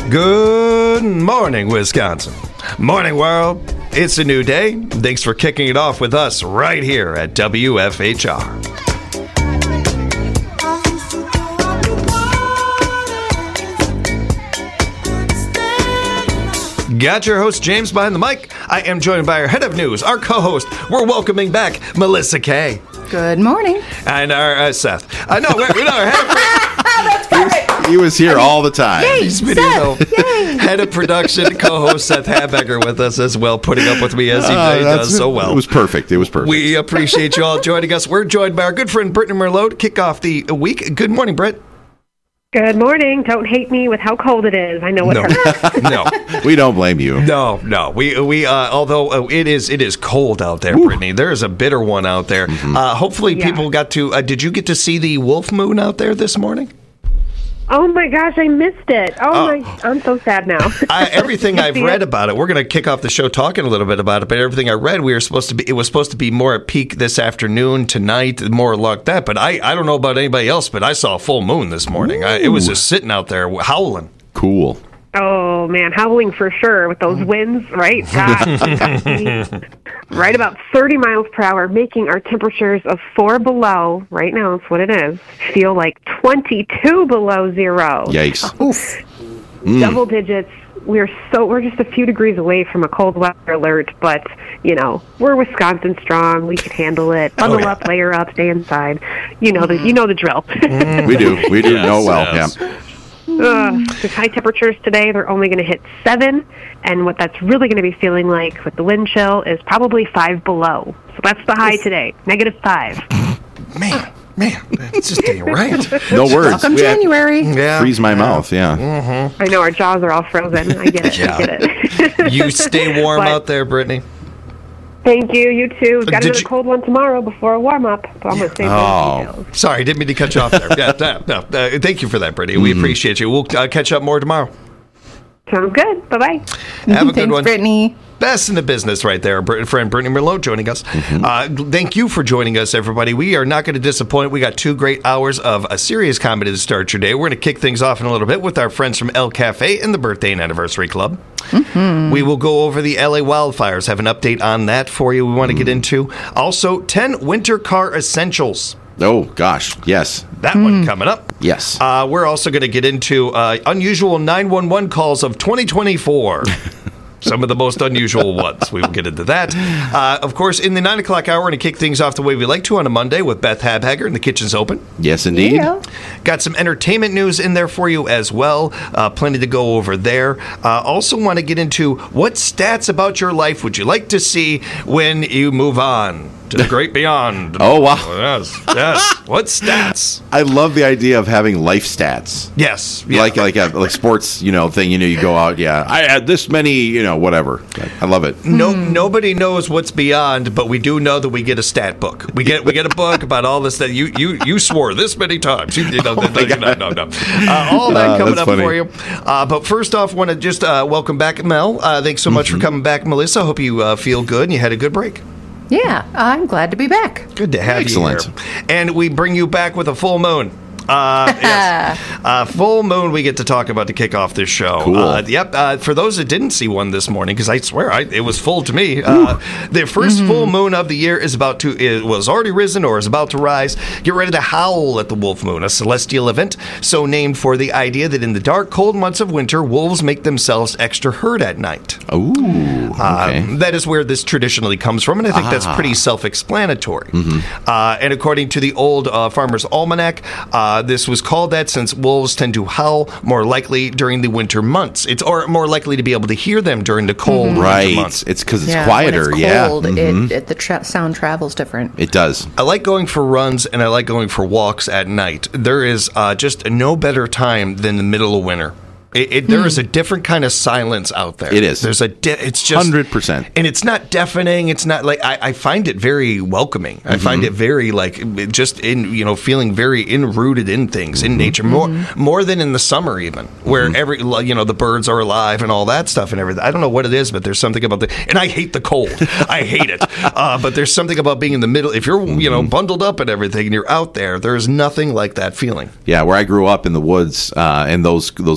Good morning, Wisconsin. Morning, world. It's a new day. Thanks for kicking it off with us right here at WFHR. Got your host, James, behind the mic. I am joined by our head of news, our co-host. We're welcoming back Melissa Kay. Good morning. And our Seth. No, we're not our head of That's perfect. He was here all the time. Yay, He's been Seth. Yay. head of production, co-host Seth Habecker with us as well, putting up with me as he does so well. It was perfect. We appreciate you all joining us. We're joined by our good friend Brittany Merlot to kick off the week. Good morning, Britt. Good morning. Don't hate me with how cold it is. I know what hurts. No. We don't blame you. No. We although it is cold out there, Brittany. There is a bitter one out there. Mm-hmm. Hopefully people got to, did you get to see the wolf moon out there this morning? Oh my gosh, I missed it. I'm so sad now. Everything I've read about it, we're going to kick off the show talking a little bit about it, but everything I read, it was supposed to be more at peak this afternoon, tonight, more like that, but I don't know about anybody else, but I saw a full moon this morning. It was just sitting out there howling. Cool. Oh man, howling for sure with those winds, right? God, right about 30 miles per hour, making our temperatures of 4 below, right now that's what it is, feel like 22 below zero. Yikes. Oof. Double digits. We're just a few degrees away from a cold weather alert, but we're Wisconsin strong. We can handle it. Bundle up, layer up, stay inside. You know the drill. We do know well. Yes. Yeah. The high temperatures today, they're only going to hit 7, and what that's really going to be feeling like with the wind chill is probably 5 below. So that's the high today, -5. Man, it just ain't right. No words. Welcome January. Yeah. Freeze my mouth, yeah. I know, our jaws are all frozen. I get it. I get it. You stay warm out there, Brittany. Thank you. You too. We've got Did another cold one tomorrow before a warm-up, but I'm going to save those details. Sorry, didn't mean to cut you off there. No. Thank you for that, Brittany. We appreciate you. We'll catch up more tomorrow. Sounds good. Bye-bye. Have a good Thanks, one. Brittany. Best in the business right there. Friend Brittany Merlot joining us. Thank you for joining us, everybody. We are not going to disappoint. We got 2 great hours of a serious comedy to start your day. We're going to kick things off in a little bit with our friends from El Cafe and the Birthday and Anniversary Club. We will go over the LA wildfires, have an update on that for you we want to get into. Also, 10 winter car essentials. Oh, gosh. Yes. That one coming up. Yes. We're also going to get into unusual 911 calls of 2024. Some of the most unusual ones. We will get into that. Of course, in the 9 o'clock hour, we're going to kick things off the way we like to on a Monday with Beth Habecker, and the kitchen's open. Yes, indeed. Yeah. Got some entertainment news in there for you as well. Plenty to go over there. Also want to get into what stats about your life would you like to see when you move on to the great beyond. Oh, wow. Yes. What stats? I love the idea of having life stats. Yes. Yeah. Like sports, thing, you go out, I had this many, whatever. I love it. Nobody knows what's beyond, but we do know that we get a stat book. We get a book about all this that you swore this many times. No. All that coming up funny. for you. But first off, want to just welcome back Mel. Thanks so much for coming back, Melissa. Hope you feel good and you had a good break. Yeah, I'm glad to be back. Good to have Excellent. you here. And we bring you back with a full moon. Yes. Full moon we get to talk about to kick off this show. Cool. For those that didn't see one this morning, because I swear it was full to me. The first full moon of the year it was already risen or is about to rise. Get ready to howl at the wolf moon, a celestial event so named for the idea that in the dark, cold months of winter, wolves make themselves extra heard at night. Ooh. Okay. That is where this traditionally comes from, and I think that's pretty self-explanatory. And according to the old Farmer's Almanac, this was called that since wolves tend to howl more likely during the winter months. It's more likely to be able to hear them during the cold winter months. It's because it's quieter. When it's cold, the sound travels different. It does. I like going for runs and I like going for walks at night. There is just no better time than the middle of winter. There is a different kind of silence out there. It is. There's it's just 100%. And it's not deafening. It's not like I find it very welcoming. I find it very just in feeling very enrooted in things in nature more than in the summer even where the birds are alive and all that stuff and everything. I don't know what it is, but there's something about and I hate the cold. I hate it. But there's something about being in the middle. If you're bundled up and everything and you're out there, there's nothing like that feeling. Yeah, where I grew up in the woods and those cold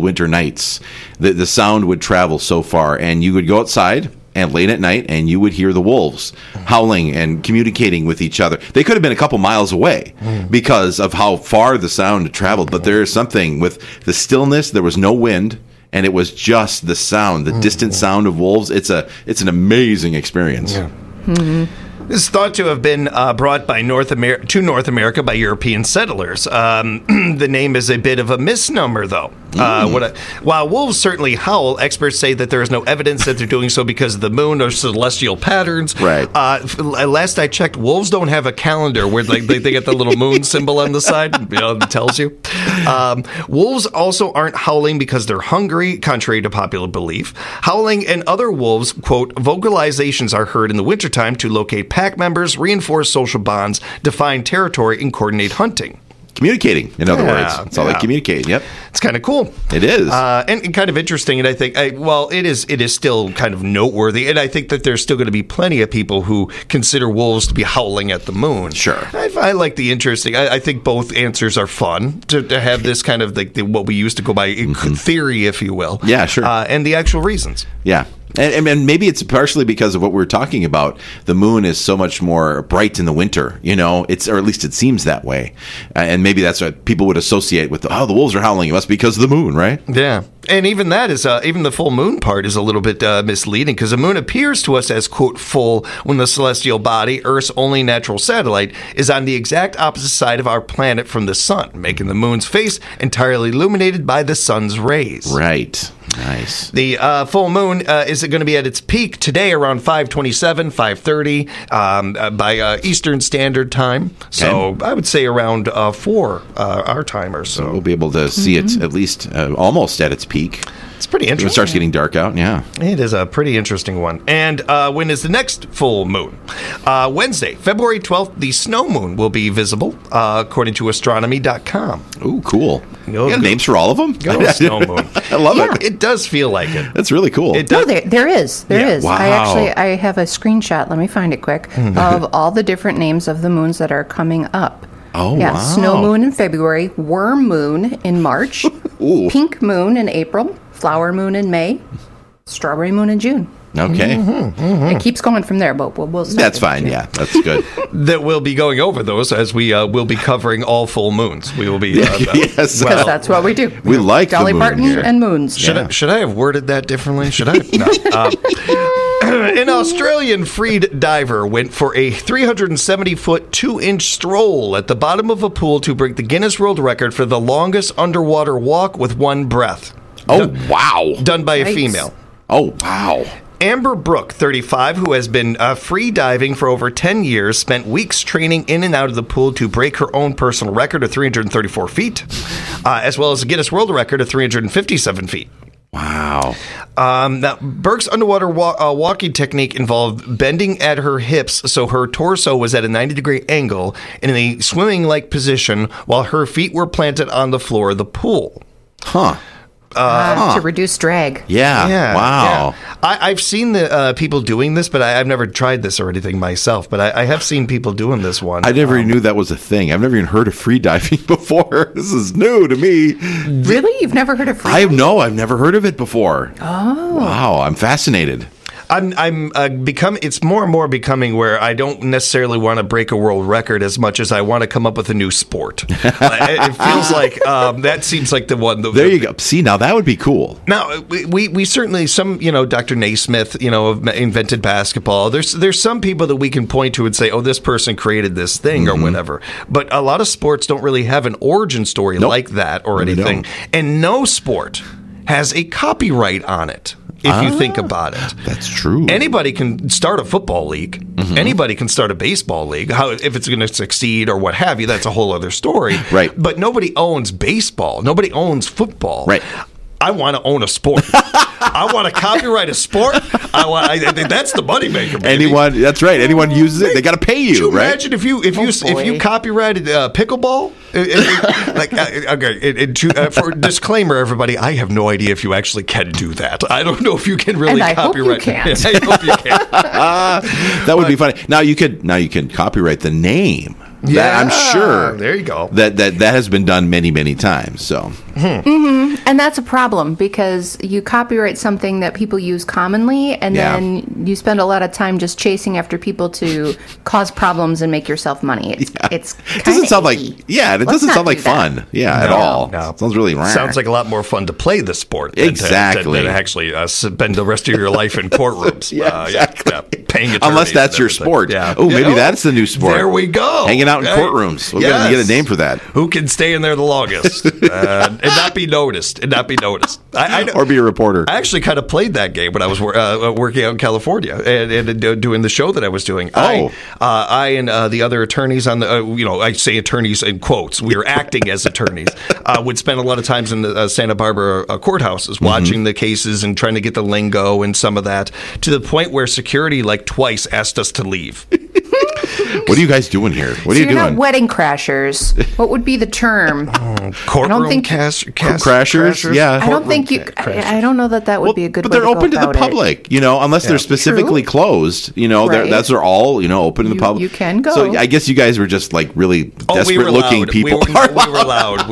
winter nights. The sound would travel so far, and you would go outside and late at night, and you would hear the wolves howling and communicating with each other. They could have been a couple miles away because of how far the sound had traveled. But there is something with the stillness. There was no wind, and it was just the sound, the distant sound of wolves. It's an amazing experience. Yeah. This is thought to have been brought by to North America by European settlers. The name is a bit of a misnomer, though. While wolves certainly howl, experts say that there is no evidence that they're doing so because of the moon or celestial patterns. Right. Last I checked, wolves don't have a calendar where they get the little moon symbol on the side. That tells you. Wolves also aren't howling because they're hungry, contrary to popular belief. Howling and other wolves, quote, vocalizations are heard in the wintertime to locate pack members, reinforce social bonds, define territory, and coordinate hunting. Communicating, in other words. That's how they communicate. Yep. It's kind of cool. It is. And kind of interesting. And I think, it is still kind of noteworthy. And I think that there's still going to be plenty of people who consider wolves to be howling at the moon. Sure. I like the interesting. I think both answers are fun to have this kind of what we used to go by theory, if you will. Yeah, sure. And the actual reasons. Yeah. And maybe it's partially because of what we're talking about. The moon is so much more bright in the winter, or at least it seems that way. And maybe that's what people would associate with, the wolves are howling. It must be because of the moon, right? Yeah. And even that is, even the full moon part is a little bit misleading because the moon appears to us as, quote, full when the celestial body, Earth's only natural satellite, is on the exact opposite side of our planet from the sun, making the moon's face entirely illuminated by the sun's rays. Right. Nice. The full moon is going to be at its peak today around 5:27, 5:30 by Eastern Standard Time. So I would say around 4 our time or so. We'll be able to see it at least almost at its peak. It's pretty interesting. It starts getting dark out, yeah. It is a pretty interesting one. And when is the next full moon? Wednesday, February 12th, the snow moon will be visible, according to astronomy.com. Ooh, cool. You got names for all of them? Go snow moon. I love it. It does feel like it. That's really cool. There is. Wow. I have a screenshot. Let me find it quick of all the different names of the moons that are coming up. Oh, yeah, wow. Snow moon in February, worm moon in March, pink moon in April, flower moon in May, strawberry moon in June. Okay. It keeps going from there, but we'll start. That's fine, yeah. That's good. That we'll be going over those as we will be covering all full moons. We will be... yes. Because that's what we do. We like Dolly the moon Parton here. and moons. Should I have worded that differently? Should I? No. An Australian freed diver went for a 370-foot, 2-inch stroll at the bottom of a pool to break the Guinness World Record for the longest underwater walk with one breath. Oh, wow. Done by a female. Oh, wow. Amber Brooke, 35, who has been free diving for over 10 years, spent weeks training in and out of the pool to break her own personal record of 334 feet, as well as a Guinness World Record of 357 feet. Wow. Now, Burke's underwater walking technique involved bending at her hips so her torso was at a 90-degree angle and in a swimming-like position while her feet were planted on the floor of the pool. Huh. To reduce drag. Yeah. Wow. Yeah. I've seen the people doing this, but I've never tried this or anything myself. But I have seen people doing this one. I never knew that was a thing. I've never even heard of free diving before. This is new to me. Really? You've never heard of free diving? I've never heard of it before. Oh. Wow. I'm fascinated. It's more and more becoming where I don't necessarily want to break a world record as much as I want to come up with a new sport. It feels like that seems like the one. There you go. See, now that would be cool. Now we certainly Dr. Naismith invented basketball. There's some people that we can point to and say, oh, this person created this thing or whatever. But a lot of sports don't really have an origin story like that or anything, and no sport has a copyright on it. If you think about it. That's true. Anybody can start a football league. Anybody can start a baseball league. If it's going to succeed or what have you, that's a whole other story. Right. But nobody owns baseball. Nobody owns football. Right. I want to own a sport. I want to copyright a sport. I think that's the moneymaker. Anyone? That's right. Anyone uses it, they got to pay you. Could you right? imagine if you copyrighted pickleball? For disclaimer, everybody, I have no idea if you actually can do that. I don't know if you can really copyright. Hope you can't. I hope you can. That would be funny. Now you can copyright the name. Yeah, I'm sure. There you go. That has been done many, many times. So And that's a problem because you copyright something that people use commonly, and then you spend a lot of time just chasing after people to cause problems and make yourself money. It's It doesn't sound like it doesn't sound like fun. At all. No. It sounds really Sounds like a lot more fun to play the sport than Exactly. than actually spend the rest of your life in courtrooms. Paying attorneys unless that's and your everything. sport. Yeah. Oh, maybe that's the new sport. There we go. Hanging out in Hey. courtrooms. We're going to get a name for that. Who can stay in there the longest and not be noticed? Or be a reporter. I actually kind of played that game when I was working out in California and doing the show that I was doing. Oh. I and the other attorneys on the, I say attorneys in quotes. We were acting as attorneys. Would spend a lot of times in the Santa Barbara courthouses watching the cases and trying to get the lingo and some of that, to the point where security like twice asked us to leave. What are you guys doing here? What are you you're doing? not wedding crashers. What would be the term? Courtroom think- Crashers? Yeah. I don't think you. I don't know that would be a good. But way they're to go open to the about it. public, unless they're specifically closed. Right. Those are all, open to the public. You can go. So I guess you guys were just like really desperate looking people. We were loud.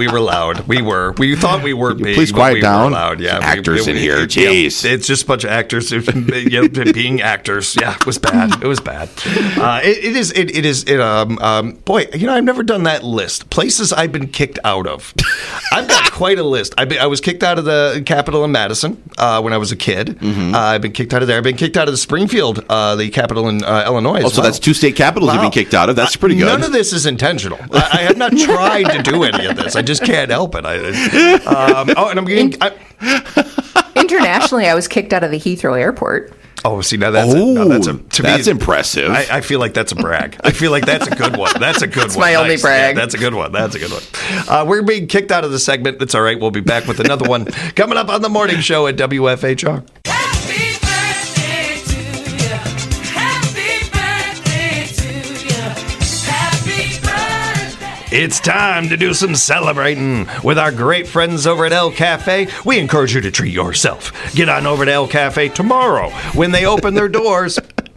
We thought we weren't being. Please quiet down. We were loud. Yeah, Actors in here. Yeah, Jeez. it's just a bunch of actors being actors. Yeah, it was bad. It was bad. It is. Boy, I've never done that list. Places I've been kicked out of. I've got quite a list. I was kicked out of the Capitol in Madison when I was a kid. I've been kicked out of there. I've been kicked out of the Springfield, the Capitol in Illinois. So that's 2 state capitals you've been kicked out of. That's pretty good. None of this is intentional. I have not tried to do any of this. I just can't help it. And I'm getting. Internationally, I was kicked out of the Heathrow Airport. Oh, see, now that's that's impressive. I feel like that's a brag. I feel like that's a good one. That's a good one. my only brag. Yeah, that's a good one. We're being kicked out of the segment. That's all right. We'll be back with another one coming up on the morning show at WFHR. Happy birthday to you. Happy birthday to you. Happy birthday. It's time to do some celebrating with our great friends over at El Cafe. We encourage you to treat yourself. Get on over to El Cafe tomorrow when they open their doors.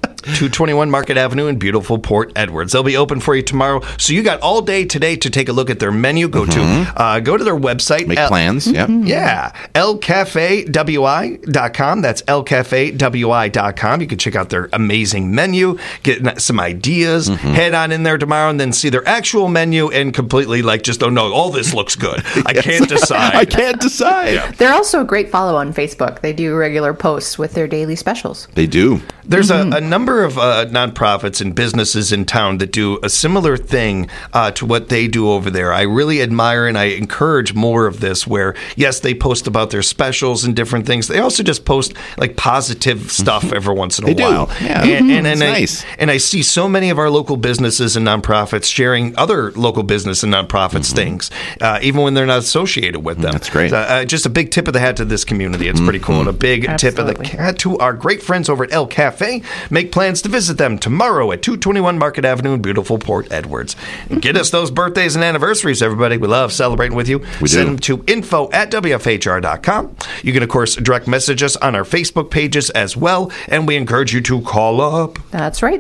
221 Market Avenue in beautiful Port Edwards. They'll be open for you tomorrow. So you got all day today to take a look at their menu. Go to their website. Make plans. Yep. Yeah. elcafewi.com. That's elcafewi.com. You can check out their amazing menu, get some ideas, head on in there tomorrow and then see their actual menu and completely all this looks good. I can't decide. I can't decide. Yeah. They're also a great follow on Facebook. They do regular posts with their daily specials. They do. There's a number of nonprofits and businesses in town that do a similar thing to what they do over there. I really admire and I encourage more of this where, yes, they post about their specials and different things. They also just post like positive stuff every once in a while. Yeah. And It's nice. I see so many of our local businesses and nonprofits sharing other local business and nonprofits things, even when they're not associated with them. That's great. Just a big tip of the hat to this community. It's pretty cool. And a big tip of the Absolutely. hat to our great friends over at El Cafe. Make plans to visit them tomorrow at 221 Market Avenue in beautiful Port Edwards. Get us those birthdays and anniversaries, everybody. We love celebrating with you. We Send do. them to info@wfhr.com. You can, of course, direct message us on our Facebook pages as well. And we encourage you to call up. That's right,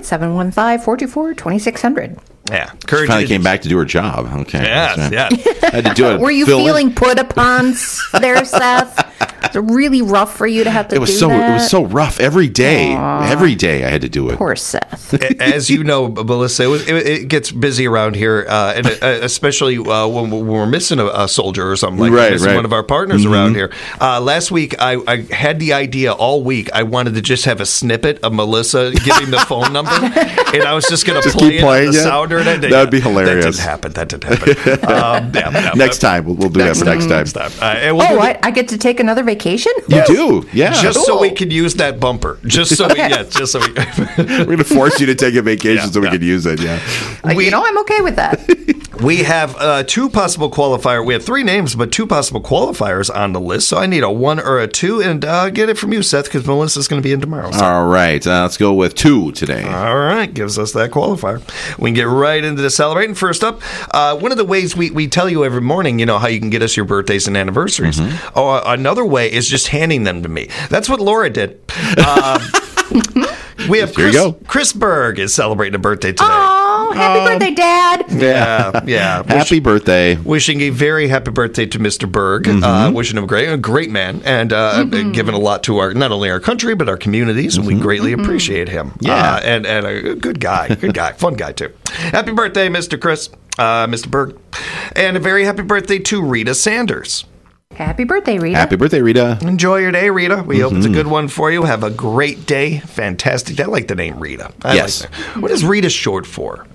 715-424-2600. Yeah. She Encourage finally you to came back to do her job. Okay. Yes, That's right. yeah. Had to do it. Were you Fill in. feeling put upon there, Seth? Was it really rough for you to have to It was do so. that? It was so rough every day. Every day I had to do it. Poor Seth. As you know, Melissa, it gets busy around here, and especially when we're missing a soldier or something like that, missing one of our partners around here. Last week, I had the idea all week. I wanted to just have a snippet of Melissa giving the phone number, and I was just going to play keep it on playing the it? sounder. That would be hilarious. That didn't happen. Next time we'll do that for next time. And we'll do the- I get to take another vacation? You do, yeah. just so Cool. we can use that bumper. Just so we. We're going to force you to take a vacation so we can use it. Yeah. I'm okay with that. We have two possible qualifiers. We have three names, but two possible qualifiers on the list. So I need a 1 or a 2, and get it from you, Seth, because Melissa's going to be in tomorrow. So. All right. Let's go with 2 today. All right, gives us that qualifier. We can get right into the celebrating. First up, one of the ways we tell you every morning, how you can get us your birthdays and anniversaries. Another way is just handing them to me. That's what Laura did. We have Here you go. Chris Berg is celebrating a birthday today. Aw. Oh, happy birthday, Dad. Yeah. Happy birthday. Wishing a very happy birthday to Mr. Berg. Wishing him a great man, and giving a lot to not only our country but our communities, and we greatly appreciate him. Yeah. And a good guy, fun guy too. Happy birthday, Mr. Chris, Mr. Berg, and a very happy birthday to Rita Sanders. Happy birthday, Rita. Happy birthday, Rita. Enjoy your day, Rita. We hope it's a good one for you. Have a great day. Fantastic day. I like the name Rita. Yes. Like that. What is Rita short for?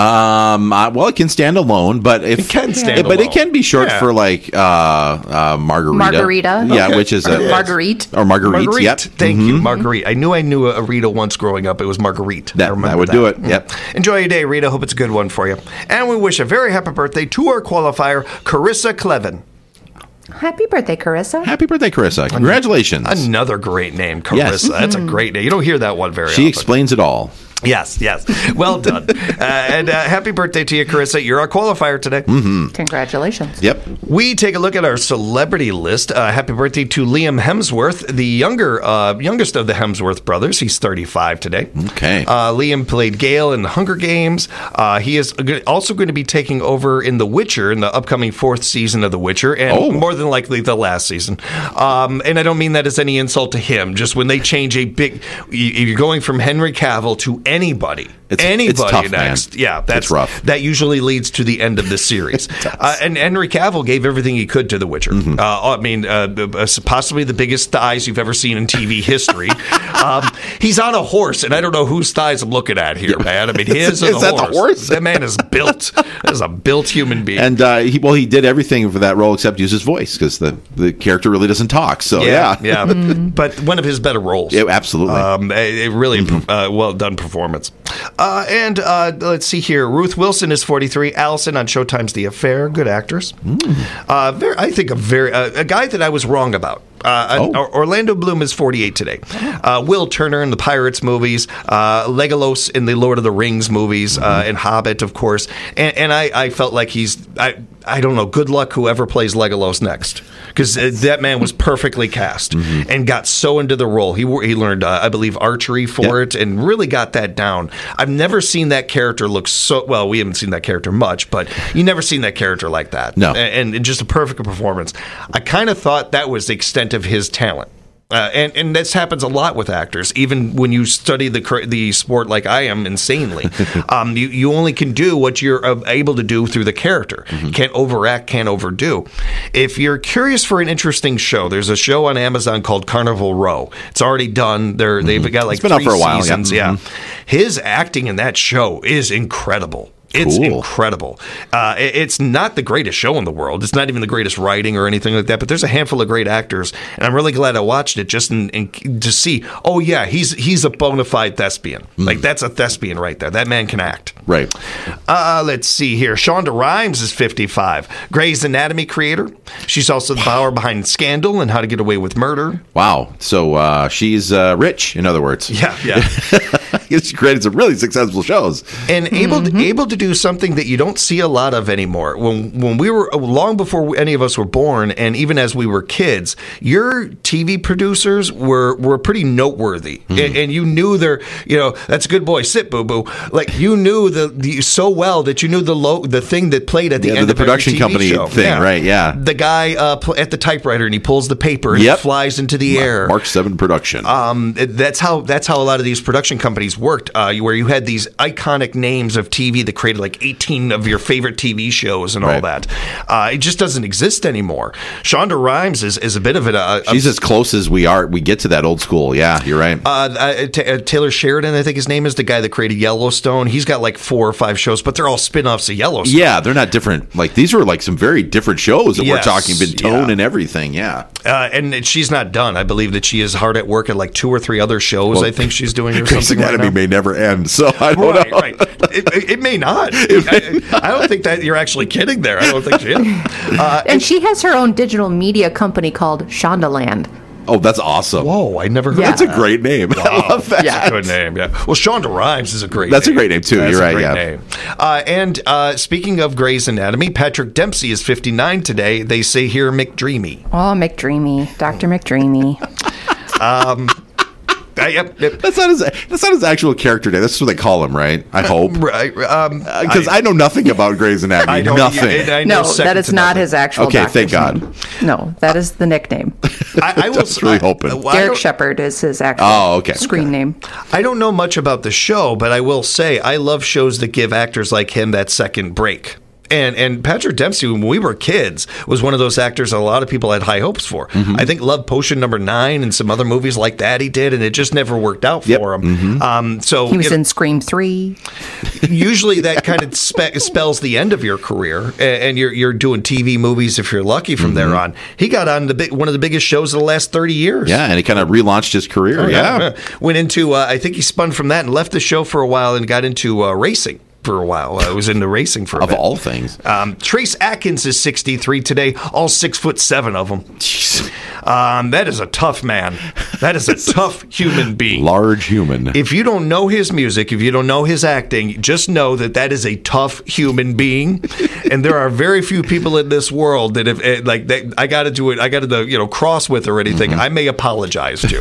Well, it can stand alone, but It can stand but alone. it can be short Yeah. for like Margarita. Margarita. Yeah, Okay. which is a Marguerite. or Marguerite. Marguerite. Yep. Thank you, Marguerite. I knew a Rita once growing up. It was Marguerite. I That remember would do it. Yep. Enjoy your day, Rita. Hope it's a good one for you. And we wish a very happy birthday to our qualifier, Carissa Clevin. Happy birthday, Carissa. Happy birthday, Carissa. Congratulations. Another great name, Carissa. Yes. That's a great name. You don't hear that one very She often. explains it all. Yes. Well done. And happy birthday to you, Carissa. You're our qualifier today. Congratulations. Yep. We take a look at our celebrity list. Happy birthday to Liam Hemsworth, the youngest of the Hemsworth brothers. He's 35 today. Okay. Liam played Gale in the Hunger Games. He is also going to be taking over in The Witcher, in the upcoming 4th season of The Witcher, and more than likely the last season. And I don't mean that as any insult to him. Just when they change you're going from Henry Cavill to anybody. It's tough, next. man. Yeah, that's It's rough. That usually leads to the end of the series. And Henry Cavill gave everything he could to The Witcher. I mean, possibly the biggest thighs you've ever seen in TV history. He's on a horse, and I don't know whose thighs I'm looking at here, man. I mean, his Is that the horse? That man is built. That is a built human being. And he did everything for that role except use his voice because the character really doesn't talk. So yeah. But one of his better roles. Yeah, absolutely. It really well done performance. And let's see here. Ruth Wilson is 43. Allison on Showtime's The Affair. Good actress. I think a guy that I was wrong about. Orlando Bloom is 48 today. Will Turner in the Pirates movies. Legolas in the Lord of the Rings movies. And Hobbit, of course. And I felt like I don't know. Good luck whoever plays Legolas next, because that man was perfectly cast and got so into the role. He learned, I believe, archery for it, and really got that down. I've never seen that character look so well. We haven't seen that character much, but you never seen that character like that. No, and just a perfect performance. I kind of thought that was the extent of his talent. And this happens a lot with actors, even when you study the sport like I am insanely. You only can do what you're able to do through the character. You can't overact, can't overdo. If you're curious for an interesting show, there's a show on Amazon called Carnival Row. It's already done. They've got like it's been 3 out for a while, seasons. Yeah. His acting in that show is incredible. It's incredible. It's not the greatest show in the world. It's not even the greatest writing or anything like that. But there's a handful of great actors, and I'm really glad I watched it just to see. Oh yeah, he's a bona fide thespian. Like that's a thespian right there. That man can act. Right. Let's see here. Shonda Rhimes is 55. Grey's Anatomy creator. She's also the power behind Scandal and How to Get Away with Murder. Wow. So she's rich, in other words. Yeah. She created some really successful shows. And able to do something that you don't see a lot of anymore. When we were, long before any of us were born, and even as we were kids, your TV producers were pretty noteworthy. And you knew that's a good boy, sit, boo-boo. Like, you knew so well that you knew the thing that played at the end the of every production TV company show. thing, right, yeah. The guy at the typewriter, and he pulls the paper, and it flies into the air. Mark 7 production. That's how a lot of these production companies worked, where you had these iconic names of TV that created like 18 of your favorite TV shows and all that. It just doesn't exist anymore. Shonda Rhimes is a bit of she's as close as we get to that old school. Yeah, you're right. Taylor Sheridan, I think his name is, the guy that created Yellowstone. He's got like 4 or 5 shows, but they're all spin-offs of Yellowstone. Yeah, they're not different. Like, these were like some very different shows that we're talking, tone and everything. Yeah. And she's not done. I believe that she is hard at work at like 2 or 3 other shows. I think she's doing or something like that. Anatomy may never end, so I don't know. Right. It may not. I don't think that you're actually kidding there. I don't think she is. And she has her own digital media company called Shondaland. Oh, that's awesome. Whoa, I never heard Yeah. of That's a great name. Wow. I love that. That's a good name, yeah. Well, Shonda Rhimes is a great That's name. a great name, too. That's You're a right, great yeah. name. And speaking of Grey's Anatomy, Patrick Dempsey is 59 today. They say here McDreamy. Oh, McDreamy. Dr. McDreamy. Yep. That's not his actual character name. That's what they call him, right? I hope. Right. Because I know nothing about Grey's Anatomy. I know nothing. I know No, second that is to not nothing. his actual Okay, doctor's thank God. name. No, that is the nickname. I was really hoping. I Derek don't- Shepard is his actual Oh, okay. screen name. I don't know much about the show, but I will say I love shows that give actors like him that second break. And Patrick Dempsey, when we were kids, was one of those actors a lot of people had high hopes for. Mm-hmm. I think Love Potion #9 and some other movies like that he did, and it just never worked out Yep. for him. Mm-hmm. So He was you know, in Scream 3. usually that kind of spells the end of your career, and you're doing TV movies if you're lucky from there on. He got on one of the biggest shows of the last 30 years. Yeah, and he kind of relaunched his career. Oh, yeah. Went into, I think he spun from that and left the show for a while and got into racing for a while. I was into racing for a Of bit. all things. Trace Atkins is 63 today, all 6'7" of them. Jeez. That is a tough man. That is a tough human being. Large human. If you don't know his music, if you don't know his acting, just know that is a tough human being. And there are very few people in this world that I got to do it. I got to cross with or anything. I may apologize to.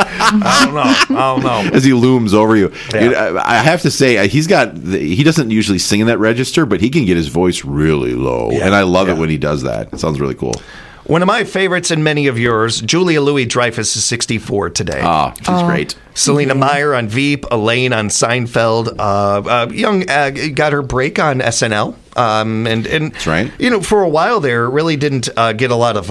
I don't know. As he looms over you. Yeah. I have to say, he doesn't usually sing in that register, but he can get his voice really low. Yeah. And I love it when he does that. It sounds really cool. One of my favorites and many of yours, Julia Louis-Dreyfus is 64 today. She's great. Selena Meyer on Veep, Elaine on Seinfeld. Got her break on SNL. And That's right. For a while there, really didn't get a lot of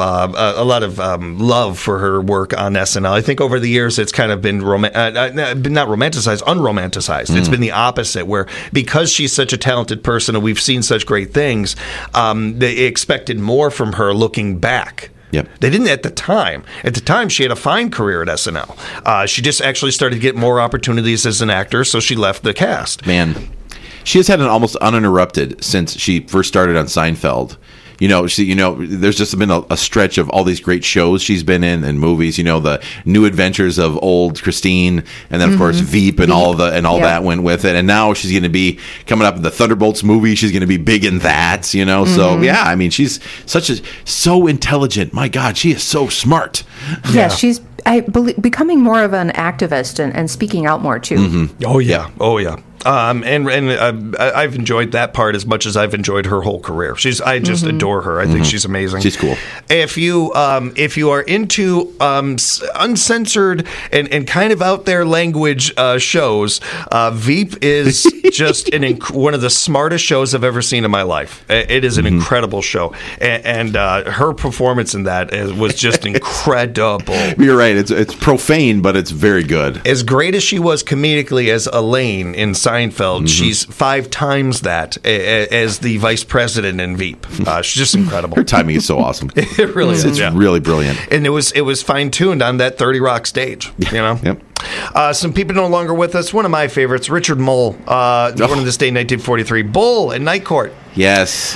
love for her work on SNL. I think over the years it's kind of been not romanticized, unromanticized. It's been the opposite, where because she's such a talented person and we've seen such great things, they expected more from her looking back. Yep. They didn't at the time. At the time, she had a fine career at SNL. She just actually started to get more opportunities as an actor, so she left the cast. Man, she has had an almost uninterrupted since she first started on Seinfeld. There's just been a stretch of all these great shows she's been in and movies. The New Adventures of Old Christine, and then of course Veep and all that went with it. And now she's going to be coming up in the Thunderbolts movie. She's going to be big in that. So yeah, I mean, she's so intelligent. My God, she is so smart. Yeah, she's becoming more of an activist and speaking out more too. Oh yeah. I've enjoyed that part as much as I've enjoyed her whole career. I just adore her. I think she's amazing. She's cool. If you are into uncensored and kind of out there language shows, Veep is just one of the smartest shows I've ever seen in my life. It is an incredible show, and her performance in that was just incredible. You're right. It's profane, but it's very good. As great as she was comedically as Elaine in Seinfeld, she's 5 times that as the vice president in Veep. She's just incredible. Her timing is so awesome. It really is. It's really brilliant. And it was fine tuned on that 30 Rock stage. Yep. Some people no longer with us. One of my favorites, Richard Mole, born on this day, 1943. Bull in Night Court. Yes.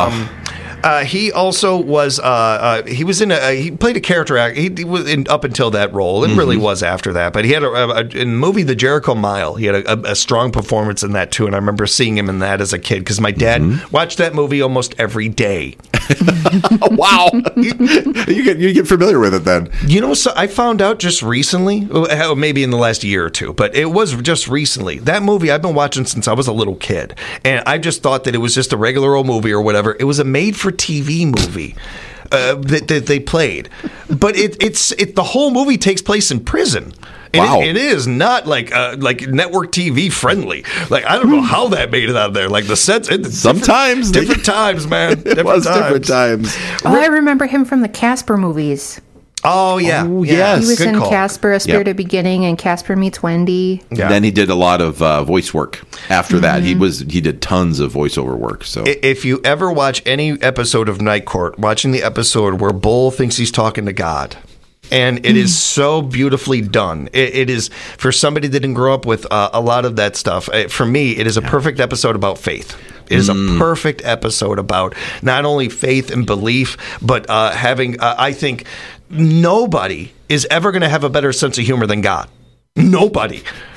He also was. He was in he played a character act. He was up until that role, and really was after that. But he had in the movie The Jericho Mile. He had a strong performance in that too. And I remember seeing him in that as a kid because my dad watched that movie almost every day. Wow, you get familiar with it then. So I found out just recently, maybe in the last year or two, but it was just recently. That movie I've been watching since I was a little kid, and I just thought that it was just a regular old movie or whatever. It was a made-for-TV movie that they played, but the whole movie takes place in prison. And wow. It is not like network TV friendly. Like I don't know how that made it out of there. Like the sets. Sometimes different times, man. Different times. I remember him from the Casper movies. Oh yeah. Oh, yes. He was Good in call. Casper: A Spirited Beginning and Casper Meets Wendy. Yeah. Then he did a lot of voice work after that. He did tons of voiceover work. So if you ever watch any episode of Night Court, watching the episode where Bull thinks he's talking to God. And it is so beautifully done. It is, for somebody that didn't grow up with a lot of that stuff, for me, it is a perfect episode about faith. It is a perfect episode about not only faith and belief, but having, I think, nobody is ever going to have a better sense of humor than God. Nobody.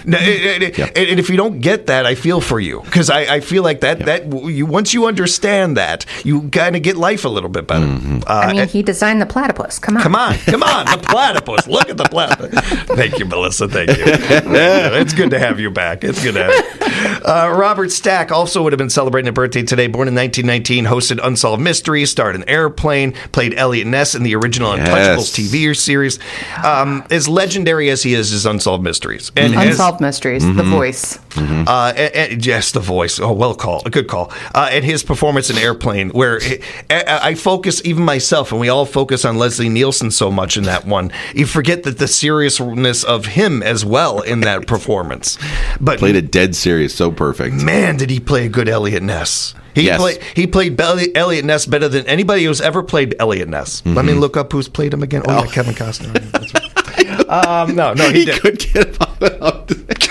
No, and if you don't get that, I feel for you, because I feel like that once you understand that, you kind of get life a little bit better. I mean, he designed the platypus. Come on. Come on, the platypus. Look at the platypus. Thank you, Melissa. Thank you. It's good to have you back. It's good to have you. Robert Stack also would have been celebrating a birthday today. Born in 1919, hosted Unsolved Mysteries, starred in Airplane, played Elliot Ness in the original Untouchables TV series. As legendary as he is Unsolved Mysteries. And Unsolved Mysteries, the voice. Yes, the voice. Oh, well call. A good call. And his performance in Airplane, where I focus, even myself, and we all focus on Leslie Nielsen so much in that one. You forget that the seriousness of him as well in that performance. But played it dead serious, so perfect. Man, did he play a good Elliot Ness. He played Elliot Ness better than anybody who's ever played Elliot Ness. Let me look up who's played him again. Oh, yeah, Kevin Costner. That's right. No, he did. Could get up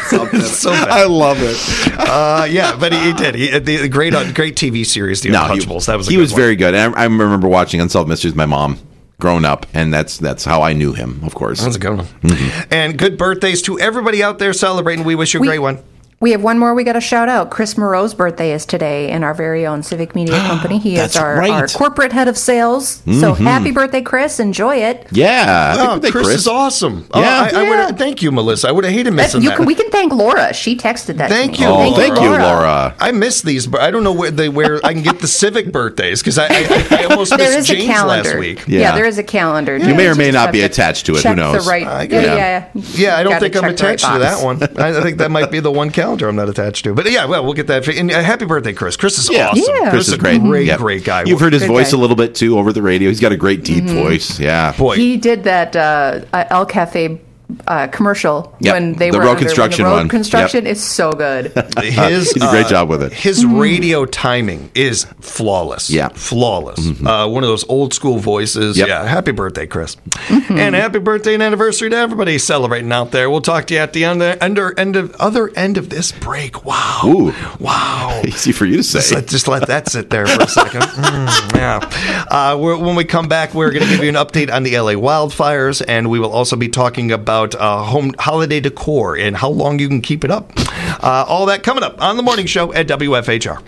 so bad. I love it. Yeah, but he did. The great TV series, The Untouchables. He was very good. And I remember watching Unsolved Mysteries with my mom growing up, and that's how I knew him, of course. That's a good one. And good birthdays to everybody out there celebrating. We wish you a great one. We have one more we got to shout out. Chris Moreau's birthday is today in our very own Civic Media Company. He is our corporate head of sales. So happy birthday, Chris. Enjoy it. Yeah. Chris is awesome. Yeah. I thank you, Melissa. I would have hated missing that. We can thank Laura. She texted that Thank to me. you. Oh, thank you, Laura. I miss these, but I don't know where I can get the Civic birthdays, because I almost missed James last week. Yeah, there is a calendar. You may or may not be attached to it. Who knows? Yeah, I don't think I'm attached to that one. I think that might be the one calendar I'm not attached to. But yeah, well, we'll get that. And happy birthday, Chris. Chris is awesome. Yeah. Chris is great. Great guy. You've heard his voice guy. a little bit, too, over the radio. He's got a great, deep voice. Yeah. Boy. He did that El Cafe commercial when they the were road construction the road one. construction is so good. He did a great job with it. His radio timing is flawless. Yeah. Flawless. One of those old school voices. Yep. Yeah. Happy birthday, Chris. And happy birthday and anniversary to everybody celebrating out there. We'll talk to you at the other end of this break. Wow. Ooh. Wow. Easy for you to say. Just let that sit there for a second. Yeah. When we come back, we're going to give you an update on the LA wildfires, and we will also be talking about home holiday decor and how long you can keep it up. All that coming up on the morning show at WFHR.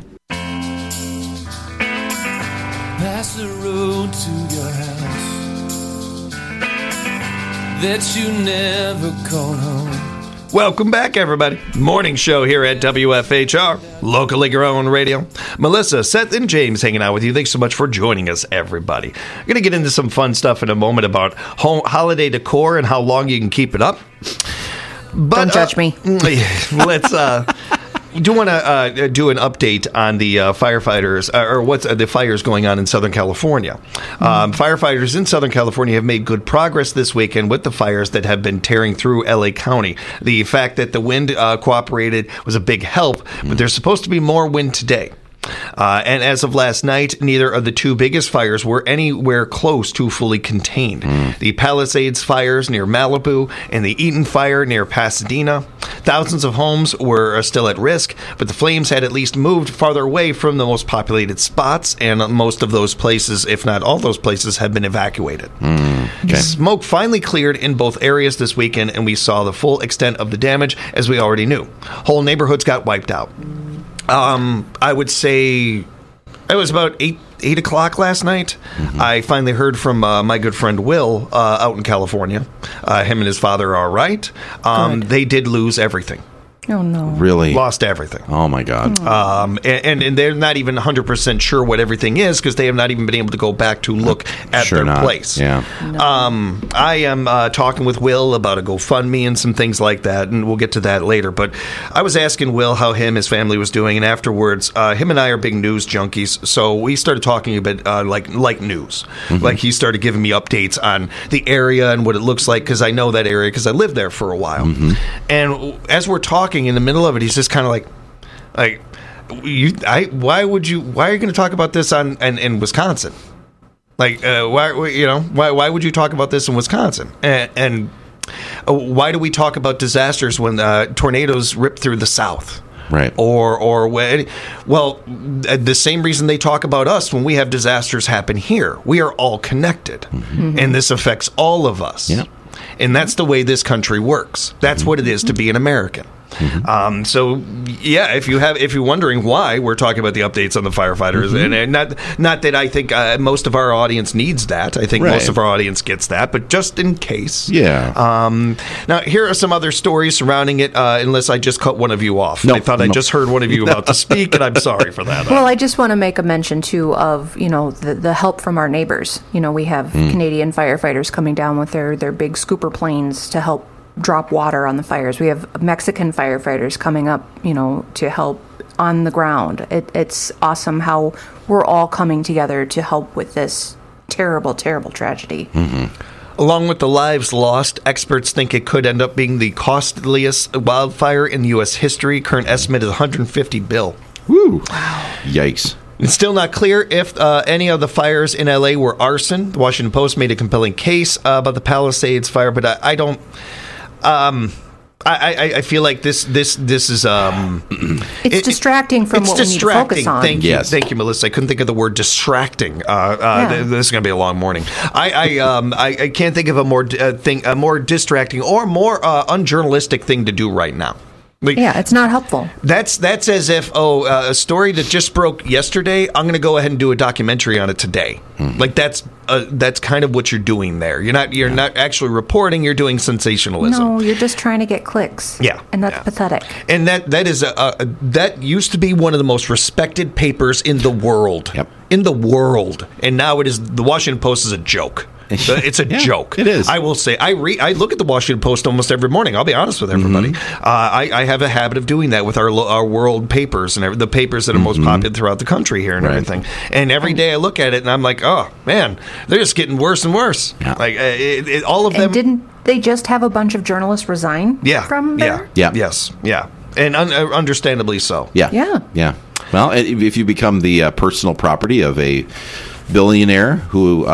Pass the road to your house that you never call home. Welcome back, everybody. Morning show here at WFHR, locally grown radio. Melissa, Seth, and James hanging out with you. Thanks so much for joining us, everybody. I'm going to get into some fun stuff in a moment about holiday decor and how long you can keep it up. But, Don't judge me. Let's... We do want to do an update on the firefighters, or what's the fires going on in Southern California. Firefighters in Southern California have made good progress this weekend with the fires that have been tearing through LA County. The fact that the wind cooperated was a big help, but there's supposed to be more wind today. And as of last night, neither of the two biggest fires were anywhere close to fully contained. The Palisades fires near Malibu and the Eaton fire near Pasadena. Thousands of homes were still at risk, but the flames had at least moved farther away from the most populated spots, and most of those places, if not all those places, have been evacuated. Okay. Smoke finally cleared in both areas this weekend, and we saw the full extent of the damage, as we already knew. Whole neighborhoods got wiped out. I would say it was about 8 o'clock last night. I finally heard from my good friend Will out in California. Him and his father are all right. They did lose everything. Oh, no. Really? Lost everything. Oh, my God. And they're not even 100% sure what everything is, because they have not even been able to go back to look at their place. Yeah. I am talking with Will about a GoFundMe and some things like that, and we'll get to that later. But I was asking Will how his family was doing, and afterwards, him and I are big news junkies, so we started talking a bit like news. Like, he started giving me updates on the area and what it looks like, because I know that area because I lived there for a while. And as we're talking in the middle of it, he's just kind of like why are you going to talk about this in Wisconsin? Why would you talk about this in Wisconsin? And why do we talk about disasters when tornadoes rip through the South? Right. Or well, the same reason they talk about us when we have disasters happen here. We are all connected, and this affects all of us. Yeah. And that's the way this country works. That's what it is to be an American. So yeah, if you're wondering why we're talking about the updates on the firefighters, and not that I think most of our audience needs that. I think most of our audience gets that, but just in case. Yeah. Now here are some other stories surrounding it. Unless I just cut one of you off. No, I thought I just heard one of you about to speak, and I'm sorry for that. Well, I just want to make a mention too of the help from our neighbors. We have Canadian firefighters coming down with their big scooper planes to help drop water on the fires. We have Mexican firefighters coming up, to help on the ground. It's awesome how we're all coming together to help with this terrible, terrible tragedy. Along with the lives lost, experts think it could end up being the costliest wildfire in U.S. history. Current estimate is $150 billion. Woo! Wow. Yikes. It's still not clear if any of the fires in L.A. were arson. The Washington Post made a compelling case about the Palisades fire, but I don't. I feel like this is it's distracting from what we need to focus on. Thank you, Melissa. I couldn't think of the word distracting. This is going to be a long morning. I can't think of a more distracting or more unjournalistic thing to do right now. It's not helpful. That's as if a story that just broke yesterday, I'm going to go ahead and do a documentary on it today. Like that's kind of what you're doing there. You're not actually reporting. You're doing sensationalism. No, you're just trying to get clicks. Yeah, and that's pathetic. And that is that used to be one of the most respected papers in the world. Yep. In the world, and now it is. The Washington Post is a joke. It's a joke. It is. I will say. I look at the Washington Post almost every morning. I'll be honest with everybody. I have a habit of doing that with our world papers and the papers that are most popular throughout the country here and everything. And every day I look at it and I'm like, oh man, they're just getting worse and worse. Yeah. Like all of them. Didn't they just have a bunch of journalists resign? From there? Yes. And understandably so. Yeah. Well, if you become the personal property of a billionaire who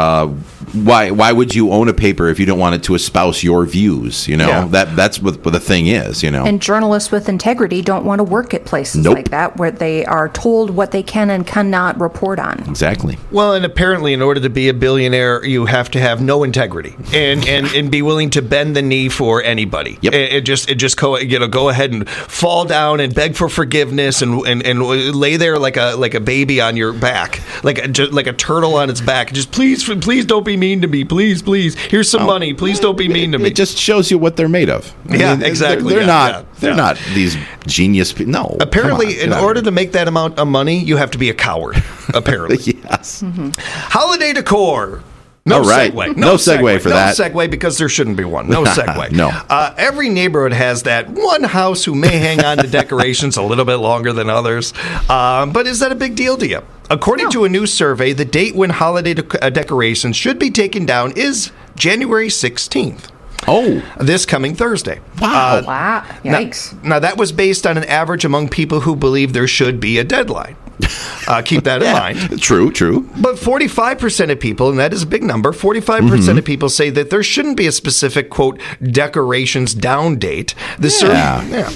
why would you own a paper if you don't want it to espouse your views? That's what the thing is. And journalists with integrity don't want to work at places like that where they are told what they can and cannot report on. Exactly. Well, and apparently in order to be a billionaire you have to have no integrity and be willing to bend the knee for anybody. Yep. It just go ahead and fall down and beg for forgiveness and lay there like a baby on your back, like a turtle on its back. Just please don't be mean to me. Please. Here's some money. Please don't be mean to me. It just shows you what they're made of. Exactly. They're not these genius people. No. Apparently, in order to make that amount of money, you have to be a coward. Apparently. Yes. Holiday decor. No segue. No segue for that. No segue because there shouldn't be one. No segue. No. Every neighborhood has that one house who may hang on to decorations a little bit longer than others. But is that a big deal to you? According to a new survey, the date when holiday decorations should be taken down is January 16th. Oh. This coming Thursday. Wow. Wow. Yikes. Now, that was based on an average among people who believe there should be a deadline. Keep that in mind. True. But 45% of people, and that is a big number, 45% of people say that there shouldn't be a specific, quote, decorations down date. The survey,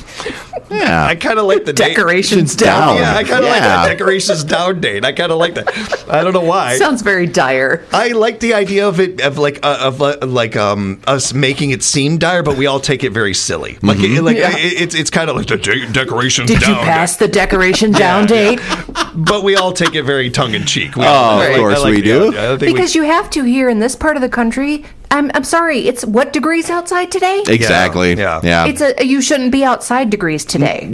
I kind of like the decorations down. Yeah, I kind of like that decorations down date. I kind of like that. I don't know why. Sounds very dire. I like the idea of it us making it seem dire, but we all take it very silly. It's kind of like the decorations down. Did you pass the decoration down date? But we all take it very tongue in cheek. Of course we do. Because you have to here in this part of the country. I'm sorry. It's what degrees outside today? Exactly. Yeah. It's you shouldn't be outside degrees today.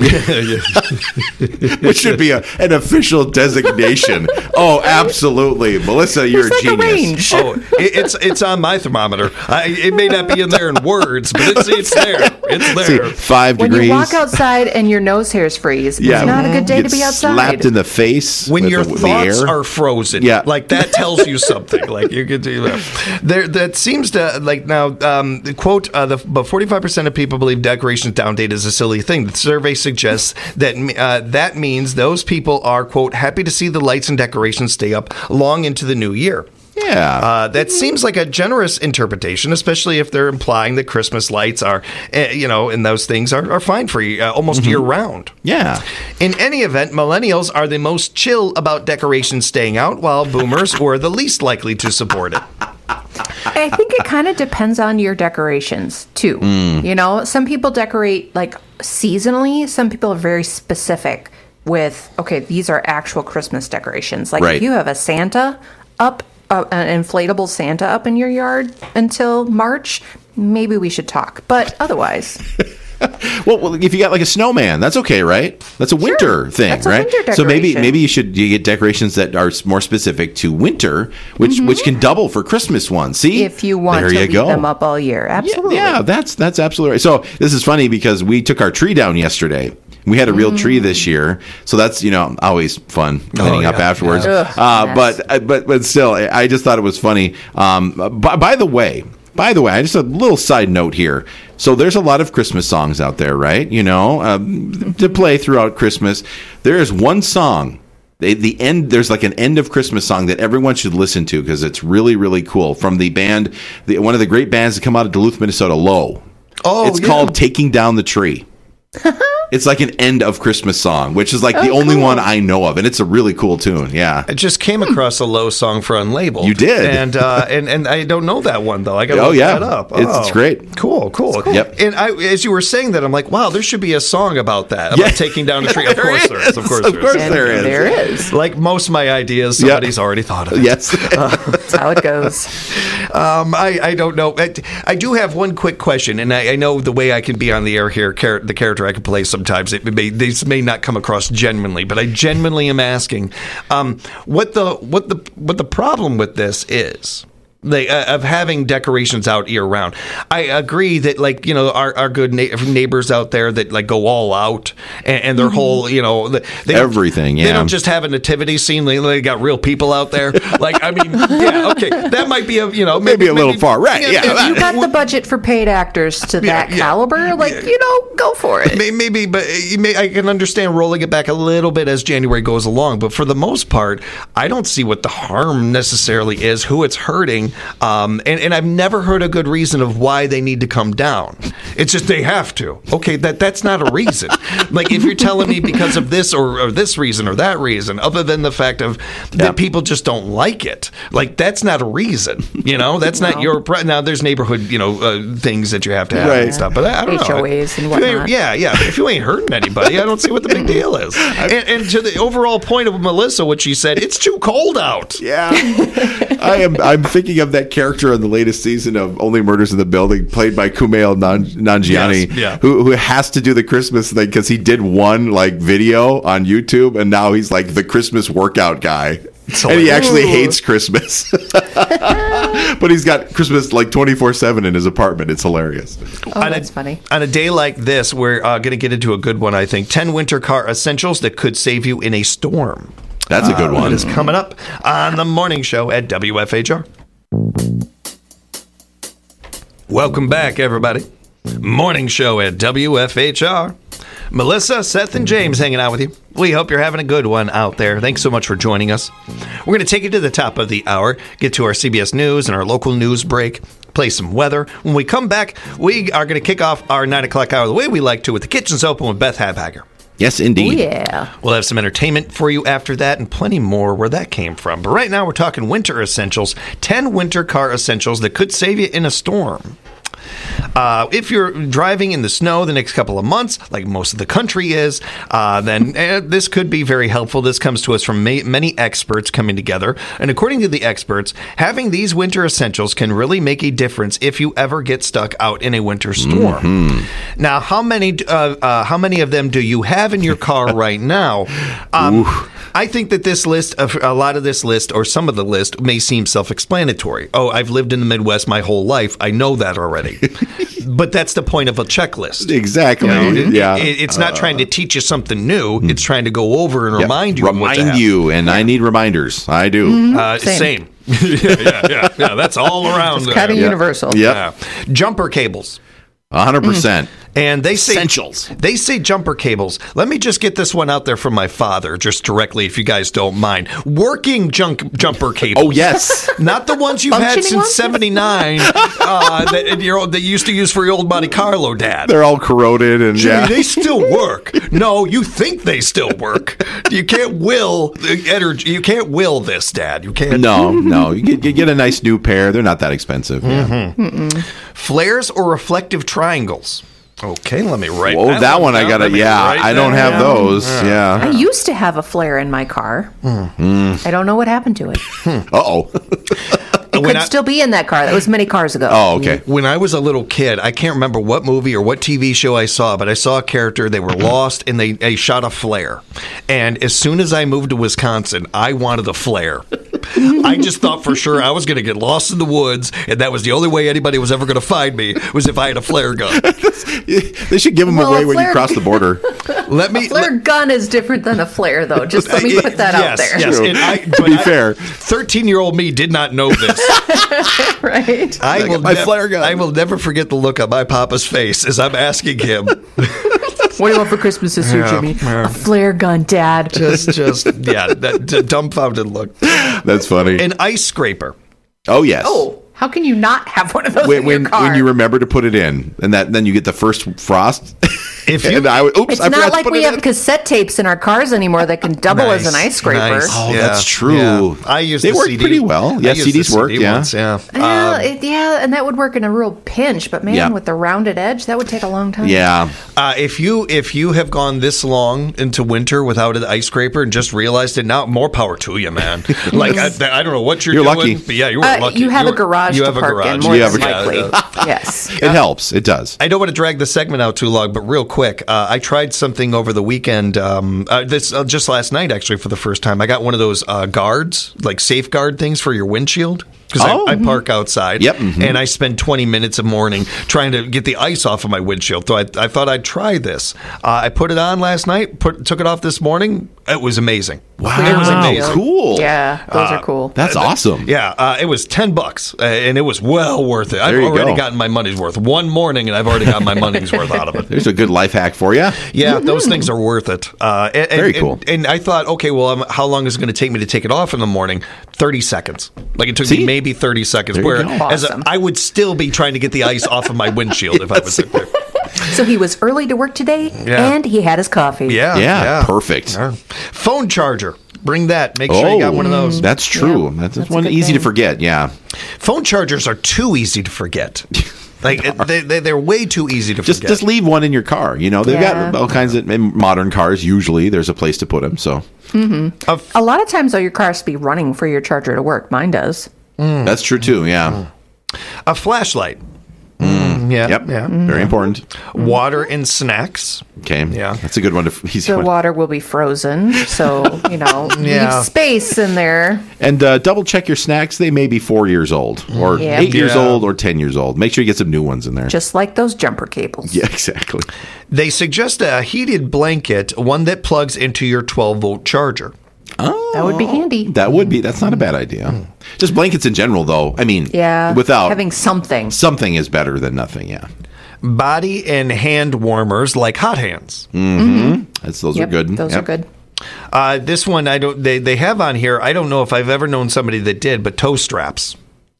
It should be an official designation. Oh, absolutely, Melissa, you're a genius. It's on my thermometer. It may not be in there in words, but it's there. It's there. See, 5 degrees. When you walk outside and your nose hairs freeze, it's not a good day to be outside. Slapped in the face. When with your the thoughts air. are frozen, like that tells you something. Like you could do that. That seems to now. Quote: but 45% of people believe decorations down date is a silly thing. The survey suggests that that means those people are, quote, happy to see the lights and decorations stay up long into the new year. Yeah. That seems like a generous interpretation, especially if they're implying that Christmas lights are, and those things are fine for you almost year round. Yeah. In any event, millennials are the most chill about decorations staying out, while boomers were the least likely to support it. I think it kind of depends on your decorations too. You know, some people decorate like seasonally. Some people are very specific with, okay, these are actual Christmas decorations. Like if you have a Santa up, an inflatable Santa up in your yard until March, maybe we should talk. But otherwise... Well, if you got like a snowman, that's okay, right? That's a winter thing, that's a right? winter So maybe decoration. you get decorations that are more specific to winter, which can double for Christmas ones. See, if you want there to you leave go. them up all year, absolutely. Yeah, that's absolutely right. So this is funny because we took our tree down yesterday. We had a real tree this year, so that's always fun cleaning up afterwards. Ugh, but still, I just thought it was funny. By the way, just a little side note here. So there's a lot of Christmas songs out there, right? To play throughout Christmas. There is one song. The end. There's like an end of Christmas song that everyone should listen to because it's really, really cool. From the band, one of the great bands that come out of Duluth, Minnesota, Low. Oh, it's called "Taking Down the Tree." It's like an end of Christmas song, which is like the only one I know of, and it's a really cool tune. Yeah, I just came across a Low song for Unlabeled. You did, and I don't know that one though. I got to look that up. It's great. Cool. Yep. And as you were saying that, I'm like, wow, there should be a song about that. About taking down a tree. Of course there is. Of course there is. There is. Like most of my ideas, somebody's already thought of it. Yes, That's how it goes. I don't know. I do have one quick question, and I know the way I can be on the air here, the character I can play sometimes, these may not come across genuinely, but I genuinely am asking what the problem with this is. Of having decorations out year round. I agree that our good neighbors out there that like go all out and their whole everything. They don't just have a nativity scene. They got real people out there. That might be maybe a little far, right? If you got the budget for paid actors to that caliber, go for it. Maybe, but I can understand rolling it back a little bit as January goes along. But for the most part, I don't see what the harm necessarily is, who it's hurting. And I've never heard a good reason of why they need to come down. It's just they have to. Okay, that's not a reason. Like if you're telling me because of this or this reason or that reason, other than the fact of that people just don't like it, like that's not a reason. That's not your. Now there's neighborhood things that you have to have and stuff. But I don't know. HOAs and whatnot. Yeah. If you ain't hurting anybody, I don't see what the big deal is. And to the overall point of Melissa, what she said, it's too cold out. Yeah, I'm thinking of that character in the latest season of Only Murders in the Building, played by Kumail Nanjiani, who has to do the Christmas thing because he did one video on YouTube, and now he's like the Christmas workout guy. And he actually hates Christmas. But he's got Christmas 24/7 in his apartment. It's hilarious. Oh, that's funny. On a day like this, we're going to get into a good one, I think. 10 winter car essentials that could save you in a storm. That's a good one. It is coming up on the morning show at WFHR. Welcome back, everybody. Morning show at WFHR. Melissa, Seth, and James hanging out with you. We hope you're having a good one out there. Thanks so much for joining us. We're going to take you to the top of the hour, get to our CBS News and our local news break, play some weather. When we come back, we are going to kick off our 9 o'clock hour the way we like to with the Kitchen's Open with Beth Habhager. Yes, indeed. Oh, yeah. We'll have some entertainment for you after that and plenty more where that came from. But right now we're talking winter essentials, 10 winter car essentials that could save you in a storm. If you're driving in the snow the next couple of months, like most of the country is, then this could be very helpful. This comes to us from many experts coming together. And according to the experts, having these winter essentials can really make a difference if you ever get stuck out in a winter storm. Mm-hmm. Now, how many of them do you have in your car right now? I think that a lot of this list, or some of the list, may seem self-explanatory. Oh, I've lived in the Midwest my whole life. I know that already. But that's the point of a checklist. Exactly. It's not trying to teach you something new. It's trying to go over and remind you. And I need reminders. I do. Same. Yeah. That's all around. It's kind of universal. Yep. Jumper cables. 100%. And they say Essentials. They say jumper cables. Let me just get this one out there from my father, just directly, if you guys don't mind. Working jumper cables. Oh, yes. Not the ones you've had Functioning since ones? '79 that you used to use for your old Monte Carlo, Dad. They're all corroded and Jimmy, yeah. they still work. No, you think they still work. You can't will the energy. You can't will this, Dad. You can't. No. You get a nice new pair. They're not that expensive. Yeah. Flares or reflective triangles. Okay, let me write. Oh, that one I down. got to. Let me Yeah, write I don't that have down. those. I Yeah. used to have a flare in my car. I don't know what happened to it. Uh-oh. It When could I- still be in that car. That was many cars ago. Oh, okay. When I was a little kid, I can't remember what movie or what TV show I saw, but I saw a character. They were lost and they shot a flare. And as soon as I moved to Wisconsin, I wanted a flare. I just thought for sure I was going to get lost in the woods, and that was the only way anybody was ever going to find me was if I had a flare gun. They should give them Well, away a when you flare- cross the border. Let me. Flare gun is different than a flare, though. Just let me put that out there. Yes, True. and Be fair. 13-year-old me did not know this. Right? I got my flare gun. I will never forget the look on my papa's face as I'm asking him. What do you want for Christmas this year, Jimmy? A flare gun, Dad. That dumbfounded look. That's funny. An ice scraper. Oh, yes. Oh, how can you not have one of those in your car? When you remember to put it in, and then you get the first frost. If you- and It's I forgot not to like put we it have in. cassette tapes in our cars anymore that can double as an ice scraper. Nice. Oh, Yeah, that's true. yeah. I use They the work CD. pretty well. I Yeah, use the CDs work, CD yeah. ones, yeah. Yeah, and that would work in a real pinch, but man, Yeah. with the rounded edge, that would take a long time. Yeah. If you have gone this long into winter without an ice scraper and just realized it now, more power to you, man. Like I don't know what you're You're doing, lucky. but yeah, you were lucky. You have a garage You to have a park garage. in, more You than have a- likely. Yes. It helps. It does. I don't want to drag the segment out too long, but real quick, I tried something over the weekend. This just last night, actually, for the first time. I got one of those guards, like safeguard things for your windshield. Because I park outside, Yep, mhm. and I spend 20 minutes a morning trying to get the ice off of my windshield. So I thought I'd try this. I put it on last night, took it off this morning. It was amazing. Wow. It was amazing. Cool. Yeah, those are cool. That's awesome. Yeah, it was $10, and it was well worth it. I've There you already go. gotten my money's worth. One morning, and I've already got my money's worth out of it. There's a good life hack for you. Yeah, those things are worth it. Very cool. And I thought, okay, well, how long is it going to take me to take it off in the morning? 30 seconds. Like it took See? me maybe 30 seconds. There you Where go. as Awesome. I would still be trying to get the ice off of my windshield if I was there. So he was early to work today, Yeah. and he had his coffee. Yeah, Perfect. Yeah. Phone charger. Bring that. Make sure you got one of those. That's true. Yeah, that's that's a one good easy to thing. forget. Yeah. Phone chargers are too easy to forget. Like they're way too easy to forget. Just leave one in your car. You know, they've Yeah. got all kinds of in modern cars. Usually, there's a place to put them. So A lot of times, though, your car has to be running for your charger to work. Mine does. that's true too. Yeah. A flashlight. Yeah. Yep. Yeah. Very important. Water and snacks. Okay. Yeah. That's a good one. Easy The one. water will be frozen, so Yeah. leave space in there. And double check your snacks. They may be 4 years old, or Yeah. 8 years Yeah. old, or 10 years old. Make sure you get some new ones in there. Just like those jumper cables. Yeah, exactly. They suggest a heated blanket, one that plugs into your 12-volt charger. That would be handy. That would be. That's not a bad idea. Just blankets in general, though. I mean, Yeah. without having something. something is better than nothing. Yeah. Body and hand warmers like hot hands. Those are Yep, good. Those Yep. are good. This one I don't. They have on here. I don't know if I've ever known somebody that did, but toe straps.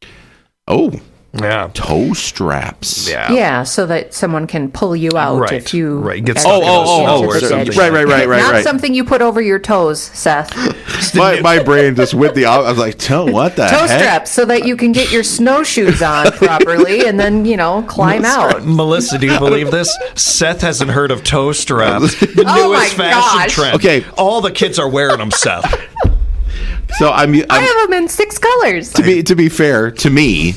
Oh, Yeah. toe straps. Yeah. Yeah, so that someone can pull you out Right, if you right, get are stuck in a into snow the or dead. something. Not Right. something you put over your toes, Seth. My brain just went the. I was like, what the Toe heck? straps so that you can get your snowshoes on properly and then, climb out. Melissa, do you believe this? Seth hasn't heard of toe straps. The Oh newest my fashion gosh. trend. Okay. All the kids are wearing them, Seth. So I have them in 6 colors. to be fair to me,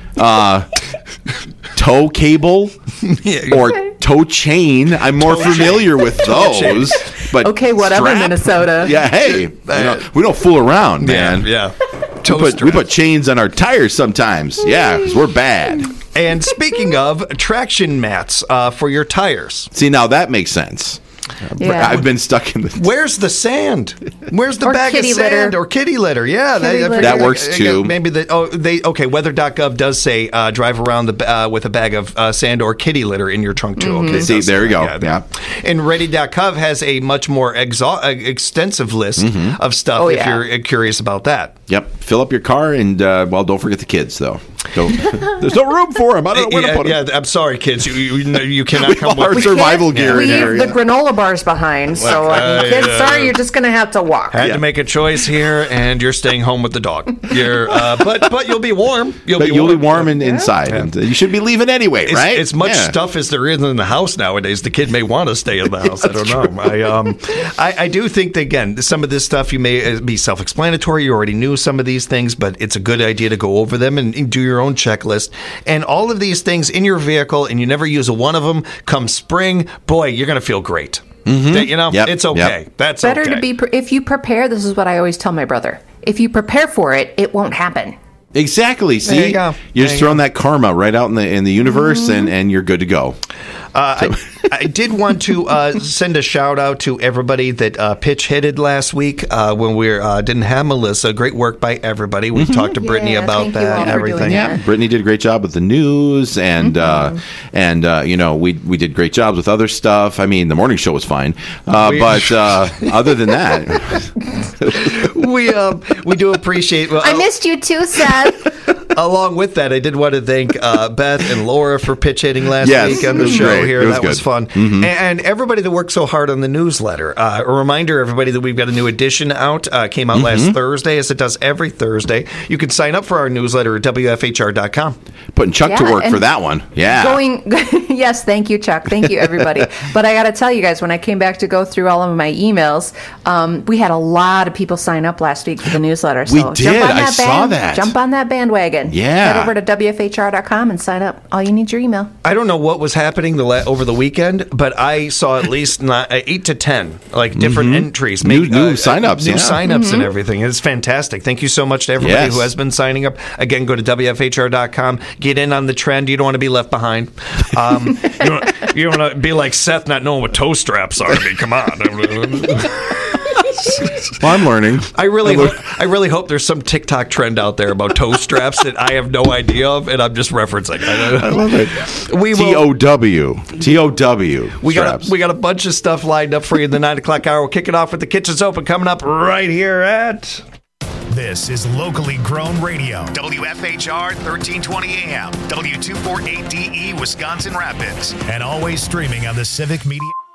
toe cable or toe chain. I'm more familiar with those. But Okay, whatever, strap? Minnesota. Yeah, hey, we don't fool around, man. Yeah. We Toe put, we straps. put chains on our tires sometimes. Yeah, because we're bad. And speaking of traction mats for your tires. See, now that makes sense. Yeah. I've been stuck in the. Where's the sand? Where's the Or bag of kitty sand litter. or kitty litter? Yeah, Kitty litter. That works too. Maybe weather.gov does say drive around with a bag of sand or kitty litter in your trunk too. Okay, See, there you go. Yeah. And ready.gov has a much more extensive list of stuff Oh, if yeah. you're curious about that. Yep. Fill up your car and don't forget the kids though. There's no room for them. I don't know where to put them. Yeah, I'm sorry, kids. You cannot come Our with survival gear in Leave here. the granola bars behind. So, kids, sorry, you're just going to have to walk. Had to make a choice here, and you're staying home with the dog. You're, but you'll be warm. You'll be warm inside, and you should be leaving anyway, right? As much stuff as there is in the house nowadays, the kid may want to stay in the house. I don't know. I do think that, again, some of this stuff you may be self-explanatory. You already knew some of these things, but it's a good idea to go over them and do your own checklist. And all of these things in your vehicle, and you never use one of them. Come spring, boy, you're going to feel great. It's okay. Yep. That's Better okay. to be, if you prepare, this is what I always tell my brother. If you prepare for it, it won't happen. Exactly. See, There you go. you're just throwing that karma right out in the universe, and you're good to go. I did want to send a shout out to everybody that pitch hitted last week when we didn't have Melissa. Great work by everybody. We talked to Brittany Yeah, about thank you that all and for doing everything. that. Yeah, Brittany did a great job with the news, and we did great jobs with other stuff. I mean, the morning show was fine, but other than that, we do appreciate. Well, I missed you too, Seth. Along with that, I did want to thank Beth and Laura for pitch hitting last Yes, week on it the was show great. here. It was That was good. fun. And everybody that worked so hard on the newsletter. A reminder, everybody, that we've got a new edition out. Came out last Thursday, as it does every Thursday. You can sign up for our newsletter at WFHR.com. putting Chuck to Yeah, work for and that one. Yeah. Yes, thank you, Chuck. Thank you, everybody. But I got to tell you guys, when I came back to go through all of my emails, we had a lot of people sign up last week for the newsletter. So We did. I saw that. Jump on that bandwagon. Yeah. Head over to WFHR.com and sign up. All you need is your email. I don't know what was happening over the weekend, but I saw at least 8 to 10 different entries. New signups, New yeah. signups and everything. It's fantastic. Thank you so much to everybody Yes. who has been signing up. Again, go to WFHR.com. Get in on the trend. You don't want to be left behind. You don't want to be like Seth, not knowing what toe straps are. I mean, come on. Well, I'm learning. I really hope there's some TikTok trend out there about toe straps that I have no idea of, and I'm just referencing. I love it. We will. TOW. We got a bunch of stuff lined up for you in the 9 o'clock hour. We'll kick it off with the Kitchen's Open coming up right here at. This is locally grown radio. WFHR 1320 AM, W248DE, Wisconsin Rapids. And always streaming on the Civic Media.